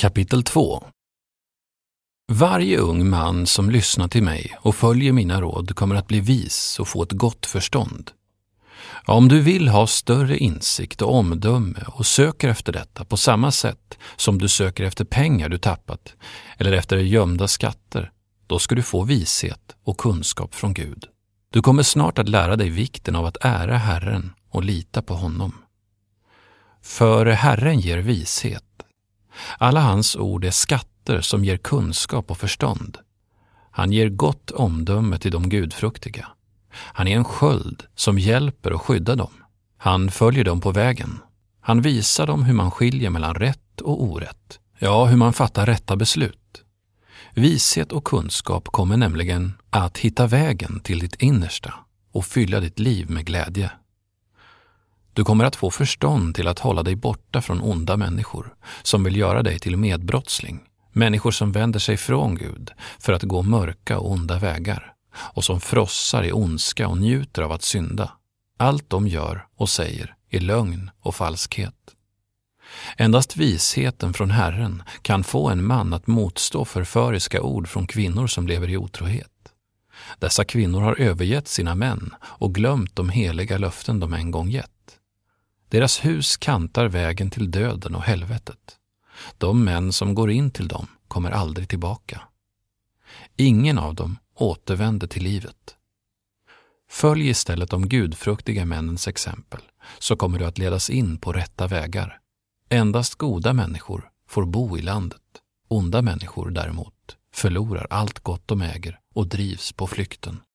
Kapitel 2. Varje ung man som lyssnar till mig och följer mina råd kommer att bli vis och få ett gott förstånd. Om du vill ha större insikt och omdöme och söker efter detta på samma sätt som du söker efter pengar du tappat eller efter gömda skatter, då ska du få vishet och kunskap från Gud. Du kommer snart att lära dig vikten av att ära Herren och lita på honom. För Herren ger vishet. Alla hans ord är skatter som ger kunskap och förstånd. Han ger gott omdöme till de gudfruktiga. Han är en sköld som hjälper och skyddar dem. Han följer dem på vägen. Han visar dem hur man skiljer mellan rätt och orätt. Ja, hur man fattar rätta beslut. Vishet och kunskap kommer nämligen att hitta vägen till ditt innersta och fylla ditt liv med glädje. Du kommer att få förstånd till att hålla dig borta från onda människor som vill göra dig till medbrottsling. Människor som vänder sig från Gud för att gå mörka och onda vägar och som frossar i ondska och njuter av att synda. Allt de gör och säger är lögn och falskhet. Endast visheten från Herren kan få en man att motstå förföriska ord från kvinnor som lever i otrohet. Dessa kvinnor har övergett sina män och glömt de heliga löften de en gång gett. Deras hus kantar vägen till döden och helvetet. De män som går in till dem kommer aldrig tillbaka. Ingen av dem återvänder till livet. Följ istället de gudfruktiga männens exempel, så kommer du att ledas in på rätta vägar. Endast goda människor får bo i landet. Onda människor däremot förlorar allt gott de äger och drivs på flykten.